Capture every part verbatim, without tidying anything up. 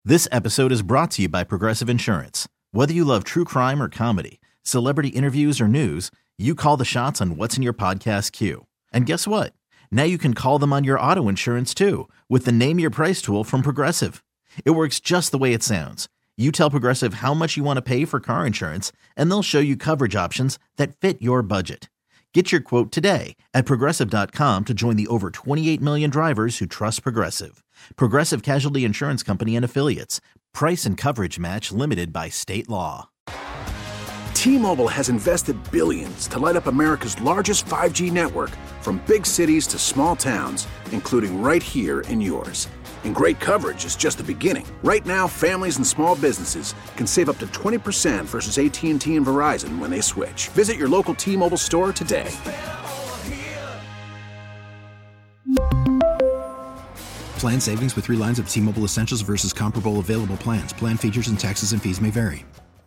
This episode is brought to you by Progressive Insurance. Whether you love true crime or comedy, celebrity interviews or news, you call the shots on what's in your podcast queue. And guess what? Now you can call them on your auto insurance too with the Name Your Price tool from Progressive. It works just the way it sounds. You tell Progressive how much you want to pay for car insurance, and they'll show you coverage options that fit your budget. Get your quote today at Progressive dot com to join the over twenty-eight million drivers who trust Progressive. Progressive Casualty Insurance Company and Affiliates. Price and coverage match limited by state law. T-Mobile has invested billions to light up America's largest five G network, from big cities to small towns, including right here in yours. And great coverage is just the beginning. Right now, families and small businesses can save up to twenty percent versus A T and T and Verizon when they switch. Visit your local T-Mobile store today. Plan savings with three lines of T-Mobile Essentials versus comparable available plans. Plan features and taxes and fees may vary.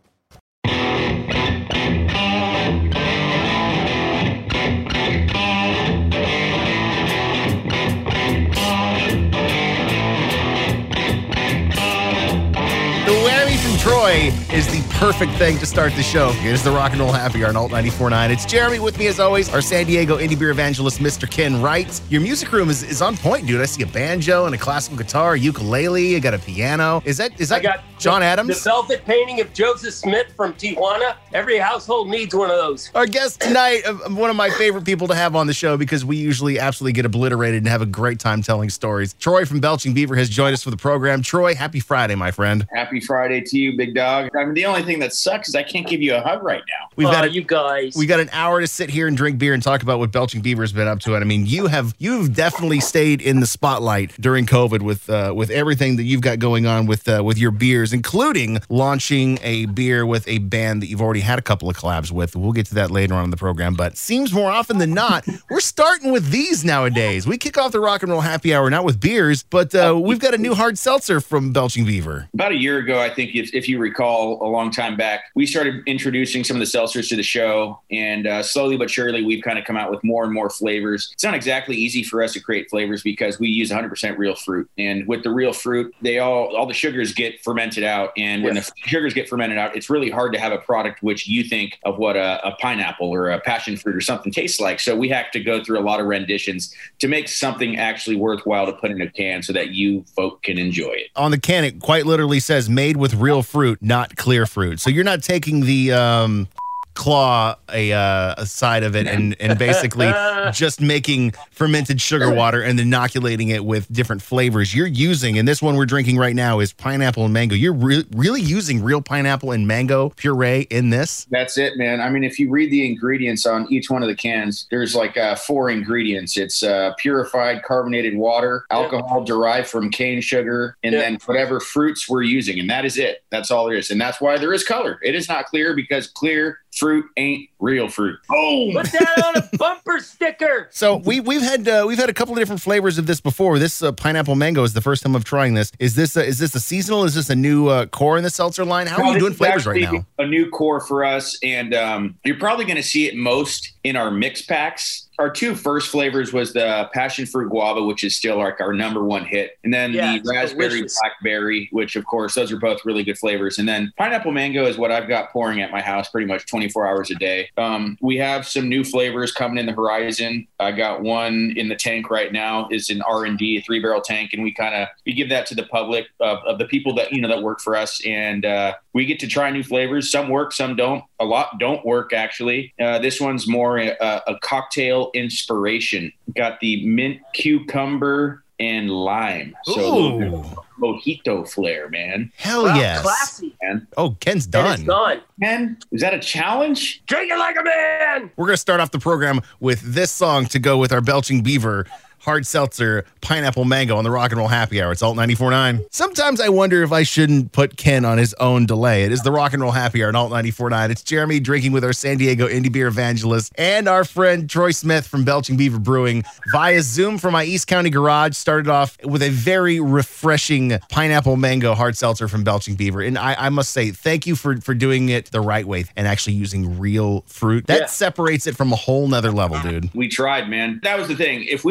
Troy is the perfect thing to start the show. Here's the Rock and Roll Happy Hour on Alt ninety-four point nine. It's Jeremy with me as always, our San Diego indie beer evangelist, Mister Ken Wright. Your music room is, is on point, dude. I see a banjo and a classical guitar, a ukulele, you got a piano. Is that is that I got John the, Adams? The velvet painting of Joseph Smith from Tijuana. Every household needs one of those. Our guest tonight, uh, one of my favorite people to have on the show because we usually absolutely get obliterated and have a great time telling stories. Troy from Belching Beaver has joined us for the program. Troy, happy Friday, my friend. Happy Friday to you, big dog. I mean, the only thing that sucks is I can't give you a hug right now. We've oh, got a, you guys. We got an hour to sit here and drink beer and talk about what Belching Beaver has been up to. And I mean, you have you've definitely stayed in the spotlight during COVID with uh, with everything that you've got going on with uh, with your beers, including launching a beer with a band that you've already had a couple of collabs with. We'll get to that later on in the program. But seems more often than not, we're starting with these nowadays. We kick off the Rock and Roll Happy Hour not with beers, but uh, we've got a new hard seltzer from Belching Beaver. About a year ago, I think, if, if you recall, a long time back, we started introducing some of the seltzers to the show, and uh, slowly but surely, we've kind of come out with more and more flavors. It's not exactly easy for us to create flavors because we use one hundred percent real fruit, and with the real fruit, they all all the sugars get fermented out, and when yes. the sugars get fermented out, it's really hard to have a product which you think of what a, a pineapple or a passion fruit or something tastes like. So we have to go through a lot of renditions to make something actually worthwhile to put in a can so that you folk can enjoy it. On the can, it quite literally says "made with real fruit, not clear fruit." So you're not taking the um, claw a, uh, a side of it and, and basically just making fermented sugar water and inoculating it with different flavors. You're using, and this one we're drinking right now is pineapple and mango. You're re- really using real pineapple and mango puree in this? That's it, man. I mean, if you read the ingredients on each one of the cans, there's like uh, four ingredients. It's uh, purified carbonated water, alcohol derived from cane sugar, and yeah. then whatever fruits we're using. And that is it. That's all there is. And that's why there is color. It is not clear because clear fruit ain't real fruit. Oh, put that on a bumper sticker. So we we've had uh, we've had a couple of different flavors of this before. This uh, pineapple mango is the first time of trying this. Is this a, is this a seasonal? Is this a new uh, core in the seltzer line? How no, are you doing flavors right now? A new core for us, and um, you're probably going to see it most in our mix packs. Our two first flavors was the passion fruit guava, which is still like our number one hit. And then yeah, the raspberry delicious. blackberry, which of course, those are both really good flavors. And then pineapple mango is what I've got pouring at my house pretty much twenty-four hours a day. Um, we have some new flavors coming in the horizon. I got one in the tank right now, is an R and D, a three barrel tank. And we kind of, we give that to the public of, of the people that, you know, that work for us. And uh, we get to try new flavors. Some work, some don't. A lot don't work actually. Uh, this one's more a, a cocktail inspiration. Got the mint cucumber and lime. So Ooh. Mojito flair, man. Hell wow, yes. Classy. Man. Oh, Ken's And done. it's done. Ken, is that a challenge? Drink it like a man. We're going to start off the program with this song to go with our Belching Beaver hard seltzer, pineapple mango on the Rock and Roll Happy Hour. It's Alt ninety-four point nine. Sometimes I wonder if I shouldn't put Ken on his own delay. It is the Rock and Roll Happy Hour on Alt ninety-four point nine. It's Jeremy drinking with our San Diego indie beer evangelist and our friend Troy Smith from Belching Beaver Brewing via Zoom from my East County garage. Started off with a very refreshing pineapple mango hard seltzer from Belching Beaver. And I, I must say, thank you for, for doing it the right way and actually using real fruit. That Yeah. separates it from a whole nother level, dude. We tried, man. That was the thing. If we were going to do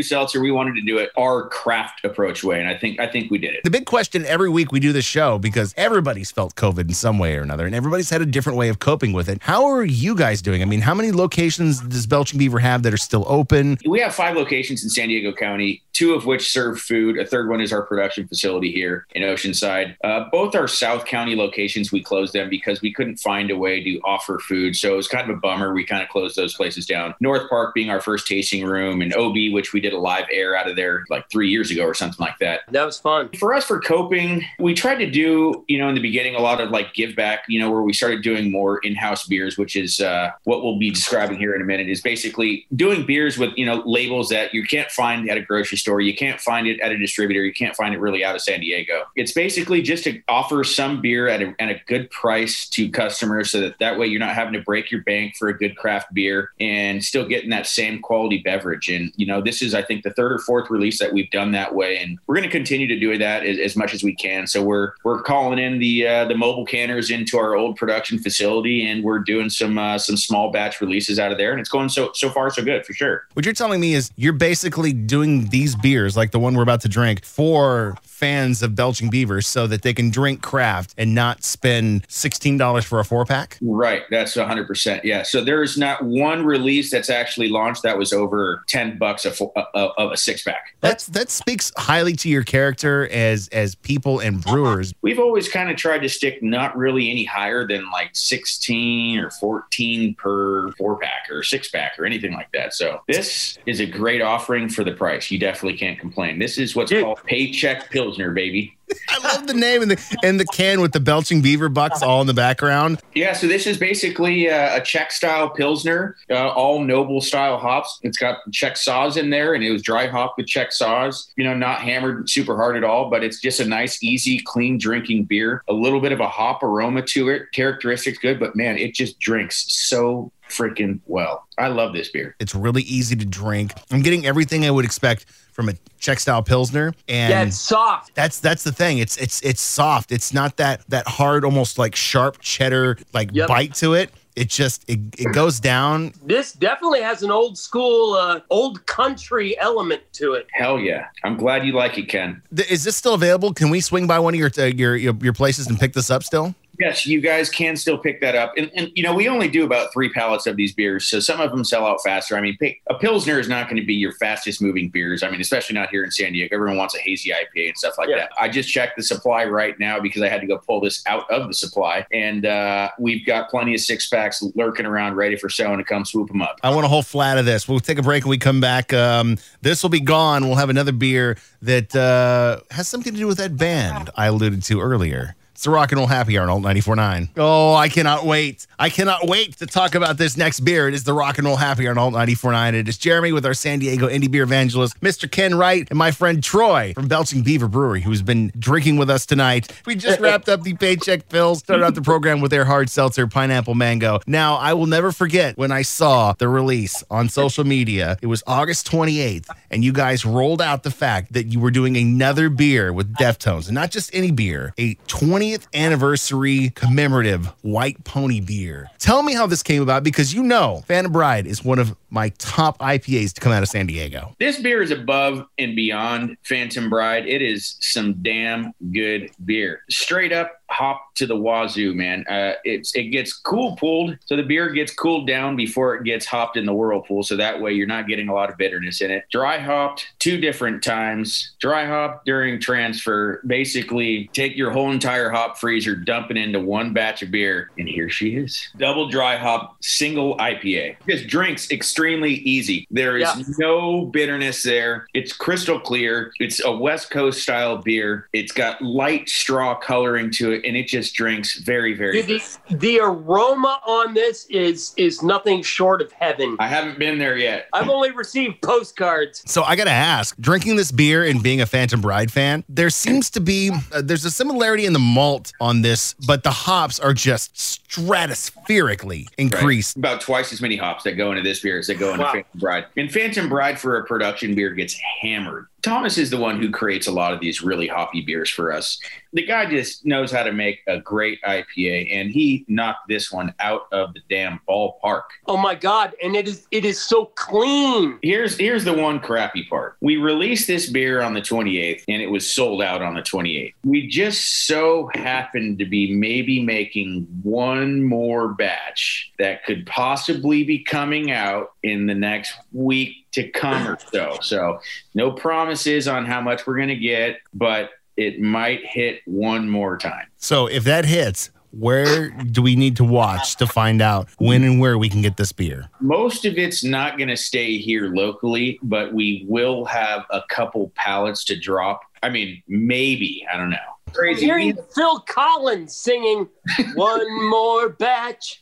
seltzer. We wanted to do it our craft approach way, and I think I think we did it. The big question every week we do this show, because everybody's felt COVID in some way or another, and everybody's had a different way of coping with it. How are you guys doing? I mean, how many locations does Belching Beaver have that are still open? We have five locations in San Diego County, two of which serve food. A third one is our production facility here in Oceanside. Uh, both our South County locations, we closed them because we couldn't find a way to offer food. So it was kind of a bummer. We kind of closed those places down. North Park being our first tasting room, and O B, which we did a live air out of there like three years ago or something like that. That was fun. For us, for coping, we tried to do, you know, in the beginning, a lot of like give back, you know, where we started doing more in-house beers, which is uh, what we'll be describing here in a minute, is basically doing beers with, you know, labels that you can't find at a grocery store. You can't find it at a distributor. You can't find it really out of San Diego. It's basically just to offer some beer at a, at a good price to customers, so that that way you're not having to break your bank for a good craft beer and still getting that same quality beverage. And, you know, this is, I think, the third or fourth release that we've done that way. And we're going to continue to do that as, as much as we can. So we're, we're calling in the, uh, the mobile canners into our old production facility, and we're doing some, uh, some small batch releases out of there. And it's going so, so far, so good, for sure. What you're telling me is you're basically doing these beers, like the one we're about to drink, for fans of Belching Beaver so that they can drink craft and not spend sixteen dollars for a four pack? Right. That's one hundred percent. Yeah. So there's not one release that's actually launched that was over ten bucks of a, a, a six pack. That's, that speaks highly to your character as, as people and brewers. We've always kind of tried to stick not really any higher than like sixteen or fourteen per four pack or six pack or anything like that. So this is a great offering for the price. You definitely can't complain. This is what's called Paycheck Pilsner, baby. I love the name and the and the can with the Belching Beaver bucks all in the background. Yeah, so this is basically uh, a Czech style Pilsner, uh, all noble style hops. It's got Czech saws in there, and it was dry hopped with Czech saws. You know, not hammered super hard at all, but it's just a nice, easy, clean drinking beer. A little bit of a hop aroma to it. Characteristics good, but man, it just drinks so freaking well. I love this beer. It's really easy to drink. I'm getting everything I would expect from a Czech style Pilsner. And yeah, it's soft. That's that's the thing. It's it's it's soft. It's not that that hard, almost like sharp cheddar like Yep. bite to it. It just it, it goes down. This definitely has an old school, uh, old country element to it. Hell yeah. I'm glad you like it, Ken. Th- Is this still available? Can we swing by one of your uh, your, your your places and pick this up still? Yes, you guys can still pick that up. And, and, you know, we only do about three pallets of these beers, so some of them sell out faster. I mean, a Pilsner is not going to be your fastest moving beers. I mean, especially not here in San Diego. Everyone wants a hazy I P A and stuff like Yeah. that. I just checked the supply right now because I had to go pull this out of the supply. And uh, we've got plenty of six packs lurking around ready for someone to come swoop them up. I want a whole flat of this. We'll take a break and we come back. Um, this will be gone. We'll have another beer that uh, has something to do with that band I alluded to earlier. It's the Rock and Roll Happy Hour on Alt ninety-four point nine. Oh, I cannot wait. I cannot wait to talk about this next beer. It is the Rock and Roll Happy Hour on Alt ninety-four point nine. It is Jeremy with our San Diego indie beer evangelist, Mister Ken Wright, and my friend Troy from Belching Beaver Brewery, who's been drinking with us tonight. We just wrapped up the Paycheck Pills, started out the program with their hard seltzer, Pineapple Mango. Now, I will never forget when I saw the release on social media. It was August twenty-eighth, and you guys rolled out the fact that you were doing another beer with Deftones, and not just any beer, a twentieth anniversary commemorative White Pony beer. Tell me how this came about, because you know Phantom Bride is one of my top I P As to come out of San Diego. This beer is above and beyond Phantom Bride. It is some damn good beer. Straight up hop to the wazoo, man. Uh, it's it gets cool pulled, so the beer gets cooled down before it gets hopped in the whirlpool, so that way you're not getting a lot of bitterness in it. Dry hopped two different times. Dry hopped during transfer. Basically, take your whole entire hop freezer, dump it into one batch of beer, and here she is. Double dry hop, single I P A. Just drinks extremely easy. There is Yeah. no bitterness there. It's crystal clear. It's a West Coast style beer. It's got light straw coloring to it, and it just drinks very, very Dude, good. the, the aroma on this is is nothing short of heaven. I haven't been there yet. I've only received postcards. So I got to ask, drinking this beer and being a Phantom Bride fan, there seems to be, uh, there's a similarity in the malt on this, but the hops are just stratospherically increased. Right. About twice as many hops that go into this beer as that go into Wow. Phantom Bride. And Phantom Bride for a production beer gets hammered. Thomas is the one who creates a lot of these really hoppy beers for us. The guy just knows how to make a great I P A, and he knocked this one out of the damn ballpark. Oh my God. And it is it is so clean. Here's here's the one crappy part. We released this beer on the twenty-eighth, and it was sold out on the twenty-eighth. We just so happened to be maybe making one more batch that could possibly be coming out in the next week to come or so. So no promises on how much we're going to get, but it might hit one more time. So if that hits, where do we need to watch to find out when and where we can get this beer? Most of it's not going to stay here locally, but we will have a couple pallets to drop. I mean, maybe, I don't know. Crazy. I'm hearing Phil Collins singing one more batch.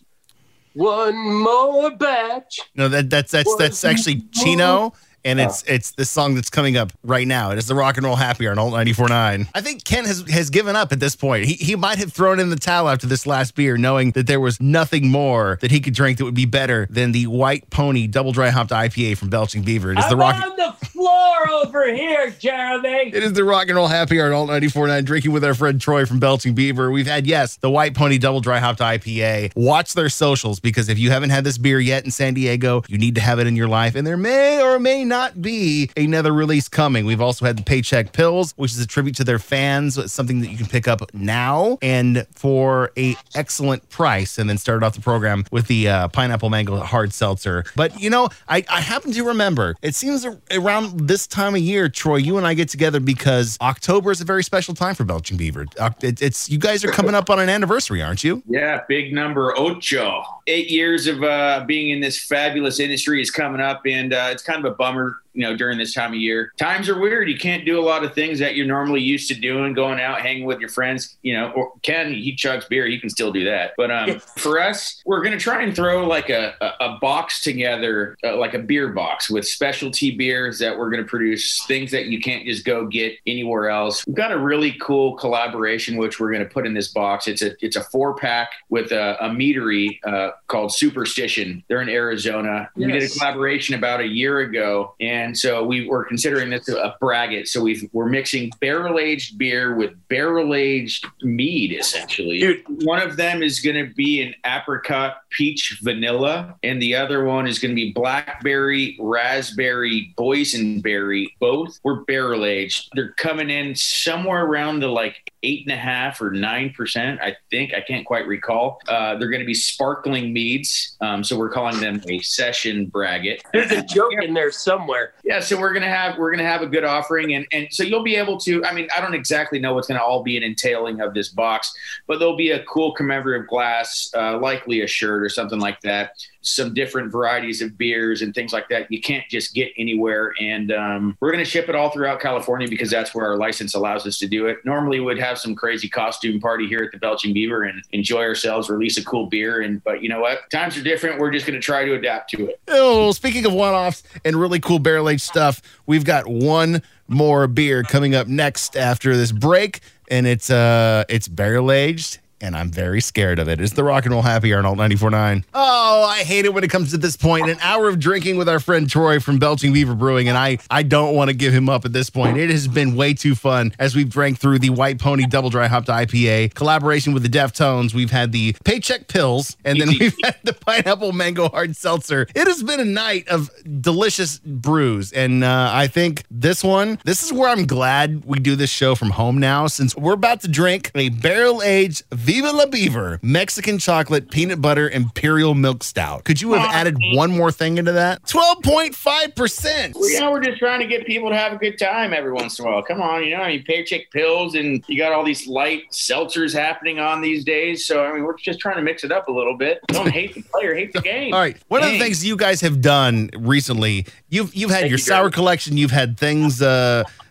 One more batch. No, that that's that's that's actually Chino, and it's it's the song that's coming up right now. It is the Rock and Roll Happy Hour on Alt ninety-four point nine. I think Ken has has given up at this point. He he might have thrown in the towel after this last beer, knowing that there was nothing more that he could drink that would be better than the White Pony Double Dry Hopped I P A from Belching Beaver. It is I'm the Rock on the floor over here, Jeremy. It is the Rock and Roll Happy Hour on Alt ninety-four point nine, drinking with our friend Troy from Belching Beaver. We've had, yes, the White Pony Double Dry Hopped I P A. Watch their socials, because if you haven't had this beer yet in San Diego, you need to have it in your life, and there may or may not be another release coming. We've also had the Paycheck Pills, which is a tribute to their fans. It's something that you can pick up now and for a excellent price, and then started off the program with the uh, Pineapple Mango Hard Seltzer. But, you know, I, I happen to remember, it seems around this time of year, Troy, you and I get together because October is a very special time for Belching Beaver. It, it's you guys are coming up on an anniversary, aren't you? Yeah, big number ocho. Eight years of uh, being in this fabulous industry is coming up, and uh, it's kind of a bummer, you know, during this time of year. Times are weird. You can't do a lot of things that you're normally used to doing, going out, hanging with your friends, you know, or Ken, he chugs beer. He can still do that. But um, for us, we're going to try and throw like a, a, a box together, uh, like a beer box with specialty beers that we're going to produce, things that you can't just go get anywhere else. We've got a really cool collaboration, which we're going to put in this box. It's a, it's a four pack with a, a meadery uh, called Superstition. They're in Arizona. Yes. We did a collaboration about a year ago, and And so we were considering this a braggot. So we've, we're mixing barrel-aged beer with barrel-aged mead, essentially. Dude, one of them is going to be an apricot peach vanilla, and the other one is going to be blackberry, raspberry, boysenberry. Both were barrel-aged. They're coming in somewhere around the like eight and a half or nine percent, I think. I can't quite recall. Uh, they're going to be sparkling meads. Um, so we're calling them a session braggot. There's a joke in there somewhere. Yeah, so we're gonna have we're gonna have a good offering, and and so you'll be able to. I mean, I don't exactly know what's gonna all be an entailing of this box, but there'll be a cool commemorative glass, uh, likely a shirt or something like that. Some different varieties of beers and things like that you can't just get anywhere, and um, we're gonna ship it all throughout California because that's where our license allows us to do it. Normally, we'd have some crazy costume party here at the Belching Beaver and enjoy ourselves, release a cool beer, and but you know what? Times are different. We're just gonna try to adapt to it. Oh, speaking of one-offs and really cool barrel-aged stuff, we've got one more beer coming up next after this break, and it's uh it's barrel-aged, and I'm very scared of it. It's the Rock and Roll Happy Hour on Alt ninety-four point nine. Oh, I hate it when it comes to this point. An hour of drinking with our friend Troy from Belching Beaver Brewing, and I, I don't want to give him up at this point. It has been way too fun as we've drank through the White Pony Double Dry Hopped I P A, collaboration with the Deftones. We've had the Paycheck Pills, and then we've had the Pineapple Mango Hard Seltzer. It has been a night of delicious brews, and uh, I think this one, this is where I'm glad we do this show from home now, since we're about to drink a barrel-aged Viva La Beaver Mexican chocolate peanut butter imperial milk stout. Could you have added one more thing into that? twelve point five percent. Well, you know, we're just trying to get people to have a good time every once in a while. Come on, you know, I mean, Paycheck Pills, and you got all these light seltzers happening on these days. So, I mean, we're just trying to mix it up a little bit. Don't hate the player, hate the game. All right. One Dang. of the things you guys have done recently, you've you've had Thank your you, sour Jeremy. collection. You've had things uh,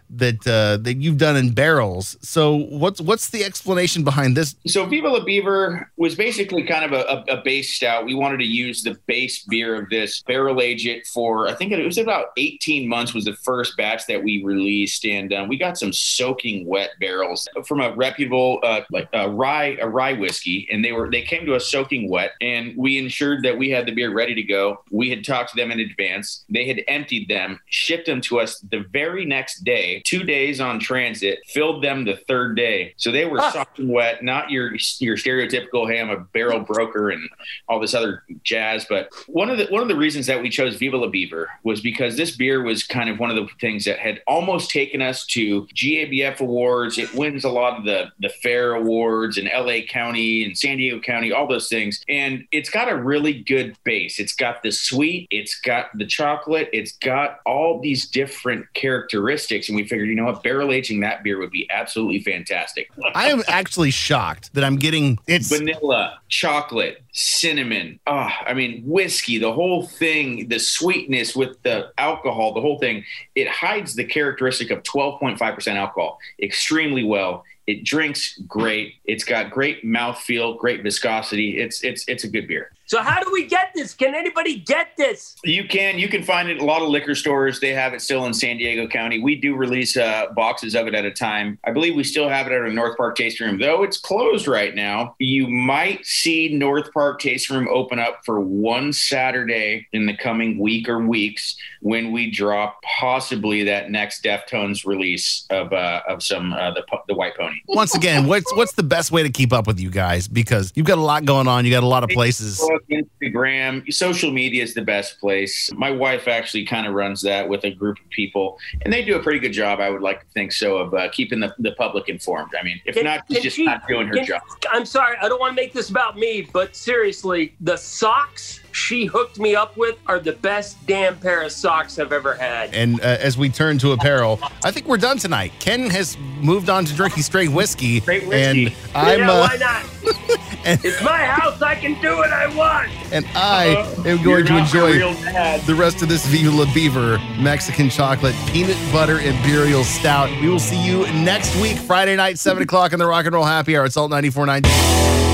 that uh, that you've done in barrels. So what's what's the explanation behind this? So Viva La Beaver was basically kind of a, a, a base stout. We wanted to use the base beer of this, barrel age it for, I think it was about eighteen months was the first batch that we released. And um, we got some soaking wet barrels from a reputable uh, like a rye, a rye whiskey. And they were they came to us soaking wet, and we ensured that we had the beer ready to go. We had talked to them in advance. They had emptied them, shipped them to us the very next day, two days on transit, filled them the third day. So they were ah. soaking wet, not your your stereotypical, hey, I'm a barrel broker and all this other jazz. But one of the one of the reasons that we chose Viva La Beaver was because this beer was kind of one of the things that had almost taken us to G A B F awards. It wins a lot of the, the fair awards in L A County and San Diego County, all those things. And it's got a really good base. It's got the sweet, it's got the chocolate, it's got all these different characteristics. And we figured, you know what, barrel aging that beer would be absolutely fantastic. I am actually shocked that I'm getting it's vanilla, chocolate, cinnamon. Oh, I mean, whiskey, the whole thing, the sweetness with the alcohol, the whole thing, it hides the characteristic of twelve point five percent alcohol extremely well. It drinks great. It's got great mouthfeel, great viscosity. It's it's it's a good beer. So how do we get this? Can anybody get this? You can. You can find it at a lot of liquor stores. They have it still in San Diego County. We do release uh, boxes of it at a time. I believe we still have it at our North Park Tasting Room, though it's closed right now. You might see North Park Tasting Room open up for one Saturday in the coming week or weeks when we drop possibly that next Deftones release of uh, of some uh, the the White Pony. Once again, what's what's the best way to keep up with you guys? Because you've got a lot going on. You got a lot of places. Facebook, Instagram, social media is the best place. My wife actually kind of runs that with a group of people, and they do a pretty good job, I would like to think so, of uh, keeping the, the public informed. I mean, if can, not, she's just she, not doing her can, job. I'm sorry, I don't want to make this about me, but seriously, the socks she hooked me up with are the best damn pair of socks I've ever had. And uh, as we turn to apparel, I think we're done tonight. Ken has moved on to drinking straight whiskey. Straight whiskey. And I'm, yeah, uh, why not? and, it's my house. I can do what I want. And I uh, am going to enjoy the rest of this Viva La Beaver Mexican chocolate peanut butter imperial stout. We will see you next week, Friday night, seven o'clock on the Rock and Roll Happy Hour. It's Salt ninety-four point nine.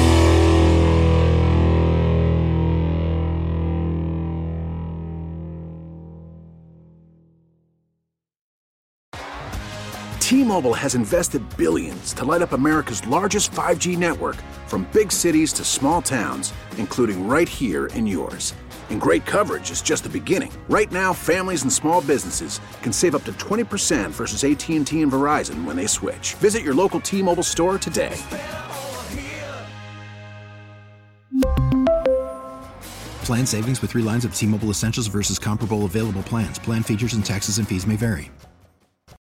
T-Mobile has invested billions to light up America's largest five G network, from big cities to small towns, including right here in yours. And great coverage is just the beginning. Right now, families and small businesses can save up to twenty percent versus A T and T and Verizon when they switch. Visit your local T-Mobile store today. Plan savings with three lines of T-Mobile Essentials versus comparable available plans. Plan features and taxes and fees may vary.